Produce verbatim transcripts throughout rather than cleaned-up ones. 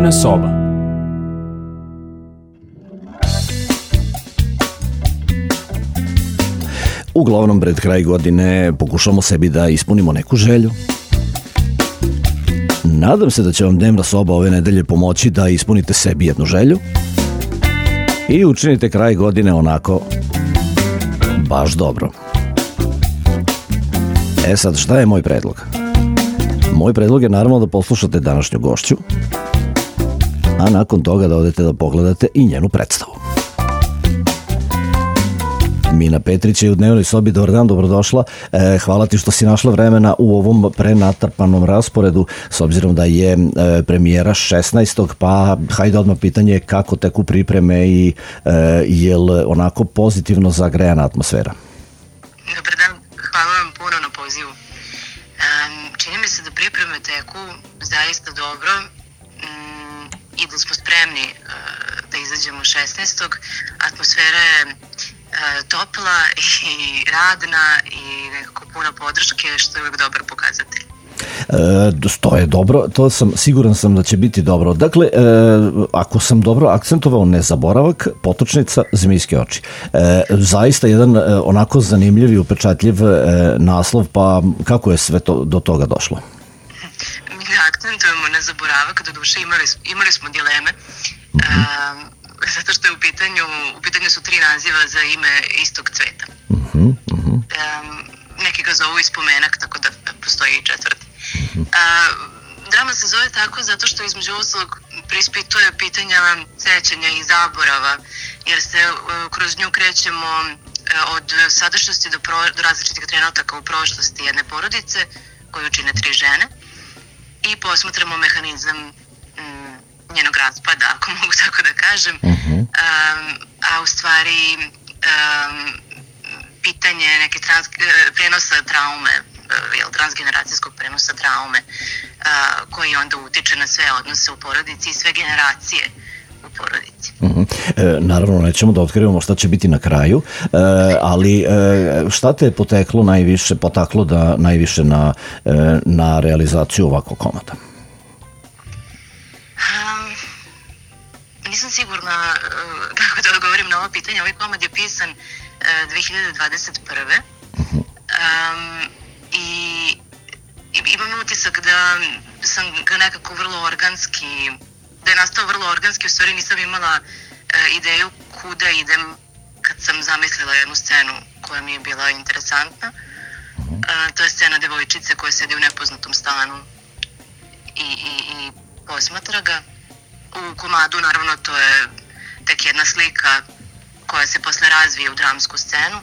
Dnevna soba. Uglavnom, pred kraj godine pokušamo sebi da ispunimo neku želju. Nadam se da će vam dnevna soba ove nedelje pomoći da ispunite sebi jednu želju i učinite kraj godine onako baš dobro. E sad, šta je moj predlog? Moj predlog je naravno da poslušate današnju gošću, a nakon toga da odete da pogledate i njenu predstavu. Mina Petrić je u dnevnoj sobi. Dobar dan, dobrodošla. E, hvala ti što si našla vremena u ovom prenatrpanom rasporedu, s obzirom da je e, premijera šesnaestog pa hajde odmah pitanje kako teku pripreme i e, je li onako pozitivno zagrejana atmosfera? Dobar dan, hvala vam puno na pozivu. Um, čini mi se da pripreme teku zaista dobro um, i da smo spremni uh, da izađemo šesnaestog. Atmosfera je topla i radna i nekako puna podrške, što je uvijek dobar pokazatelj. E, to je dobro, to sam, siguran sam da će biti dobro. Dakle, e, ako sam dobro akcentovao, nezaboravak, potočnica, zmijske oči. E, zaista jedan e, onako zanimljiv i upečatljiv e, naslov, pa kako je sve to do toga došlo? Mi ne akcentujemo nezaboravak, doduše imali, imali smo dileme. Mm-hmm. E, zato što je u pitanju, u pitanju su tri naziva za ime istog cveta. Uh-huh, uh-huh. Um, neki ga zovu i spomenak, tako da postoji i četvrti. Uh-huh. Uh, drama se zove tako zato što između ostalog preispituje pitanja sećanja i zaborava, jer se uh, kroz nju krećemo uh, od sadašnjosti do, pro, do različitih trenutaka u prošlosti jedne porodice koju čine tri žene i posmatramo mehanizam um, njenog raspada, ako mogu tako da kažem, uh-huh. um, a u stvari um, pitanje neke trans, prenosa traume, jel, transgeneracijskog prenosa traume, uh, koji onda utiče na sve odnose u porodici i sve generacije u porodici. Uh-huh. E, naravno, nećemo da otkrivamo šta će biti na kraju, e, ali e, šta te je poteklo najviše, potaklo da najviše na, e, na realizaciju ovakvog komada? Nisam sigurna uh, kako da odgovorim na ovo pitanje. Ovaj komad je pisan uh, dve hiljade dvadeset prve. Um, i, i imam utisak da sam ga nekako vrlo organski, da je nastao vrlo organski, u stvari nisam imala uh, ideju kuda idem kad sam zamislila jednu scenu koja mi je bila interesantna. Uh, to je scena devojčice koja sedi u nepoznatom stanu i, i, i posmatra ga. U komadu, naravno, to je tek jedna slika koja se posle razvije u dramsku scenu.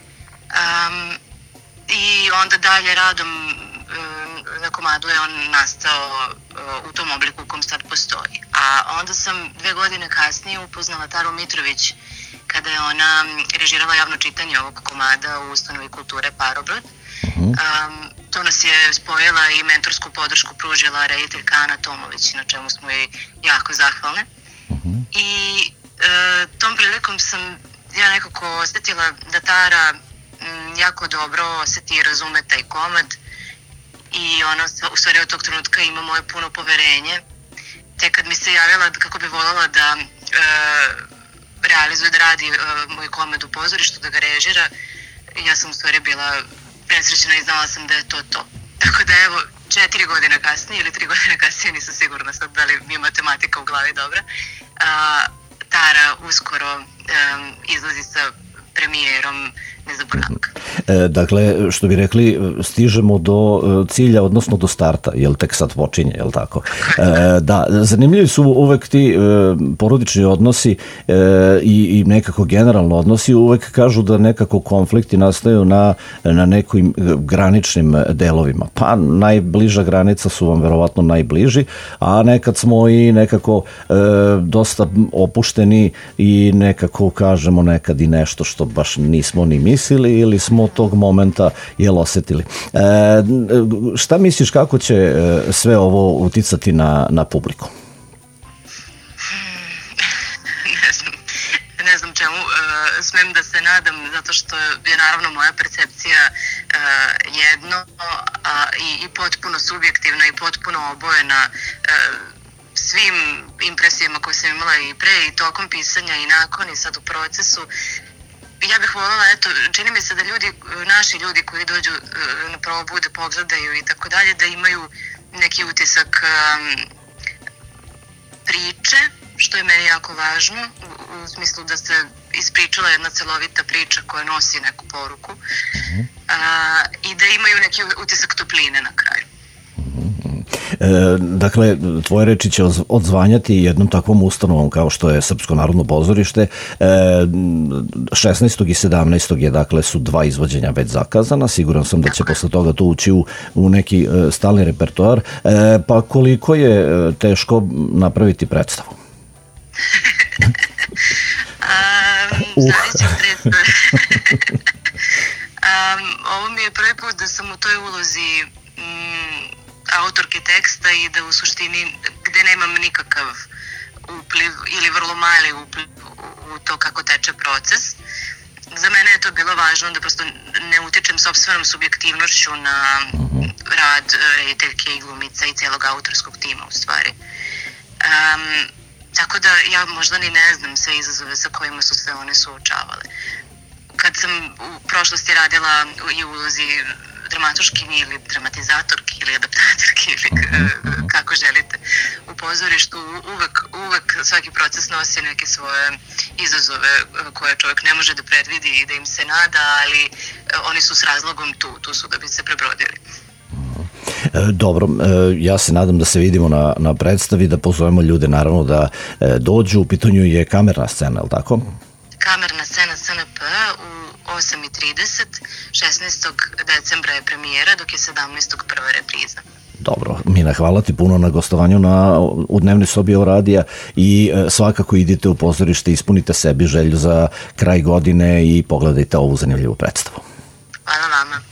Um, I onda dalje radom um, na komadu je on nastao uh, u tom obliku u kom sad postoji. A onda sam dve godine kasnije upoznala Taru Mitrović kada je ona režirala javno čitanje ovog komada u Ustanovi kulture Parobrod. Um, to nas je spojila i mentorsku podršku pružila rediteljka Ana Tomović, na čemu smo joj jako zahvalne. Uh-huh. I e, tom prilikom sam ja nekako osjetila da Tara m, jako dobro osjeti i razume taj komad i ona u stvari od tog trenutka ima moje puno poverenje. Te kad mi se javila kako bi voljela da e, realizuje, da radi e, moj komad u pozorištu, da ga režira, ja sam u stvari bila presrećena i znala sam da je to to. Tako da evo, četiri godine kasnije ili tri godine kasnije, nisam sigurna sad da li mi je matematika u glavi dobra, a, Tara uskoro um, izlazi sa premijerom Nezaboravka. E, dakle, što bi rekli, stižemo do cilja, odnosno do starta, jel tek sad počinje, jel tako? E, da, zanimljivi su uvek ti e, porodični odnosi e, i, i nekako generalno odnosi, uvek kažu da nekako konflikti nastaju na, na nekim graničnim delovima. Pa najbliža granica su vam verovatno najbliži, a nekad smo i nekako e, dosta opušteni i nekako kažemo nekad i nešto što baš nismo ni mislili ili smo tog momenta jel osjetili. E, šta misliš kako će sve ovo uticati na, na publiku? Ne znam, ne znam čemu. E, smem da se nadam zato što je naravno moja percepcija e, jedno a, i, i potpuno subjektivna i potpuno obojena e, svim impresijama koje sam imala i pre i tokom pisanja i nakon i sad u procesu. Ja bih voljela, eto, čini mi se da ljudi, naši ljudi koji dođu na probu da pogledaju i tako dalje, da imaju neki utisak um, priče, što je meni jako važno, u, u smislu da se ispričala jedna celovita priča koja nosi neku poruku uh-huh. a, i da imaju neki utisak topline na kraju. E, dakle, tvoje reči će odzvanjati jednom takvom ustanovom kao što je Srpsko narodno pozorište. E, šesnaestog i sedamnaestog je, dakle, su dva izvođenja već zakazana. Siguran sam da će posle toga to ući u, u neki e, stalni repertoar. E, pa koliko je e, teško napraviti predstavu? um, Zavisi od predstave. um, ovo mi je prvi put da sam u toj ulozi mm, autorke teksta i da u suštini gde nemam nikakav upliv ili vrlo mali upliv u to kako teče proces. Za mene je to bilo važno da prosto ne utičem sopstvenom subjektivnošću na rad rediteljke i glumica i cijelog autorskog tima u stvari. Um, tako da ja možda ni ne znam sve izazove sa kojima su se one suočavale. Kad sam u prošlosti radila i u ulozi dramatuškinji ili dramatizatorki ili adaptatorki ili kako želite u pozorištu, uvek, uvek svaki proces nosi neke svoje izazove koje čovjek ne može da predvidi i da im se nada, ali oni su s razlogom tu, tu su da bi se prebrodili. Dobro, ja se nadam da se vidimo na, na predstavi, da pozovemo ljude naravno da dođu. U pitanju je kamerna scena, je li tako? Kamerna scena S N P u osam i trideset, šesnaestog decembra je premijera, dok je sedamnaestog prva repriza. Dobro, Mina, hvala ti puno na gostovanju na, u dnevnoj sobi Euradija i e, svakako idite u pozorište, ispunite sebi želju za kraj godine i pogledajte ovu zanimljivu predstavu. Hvala vama.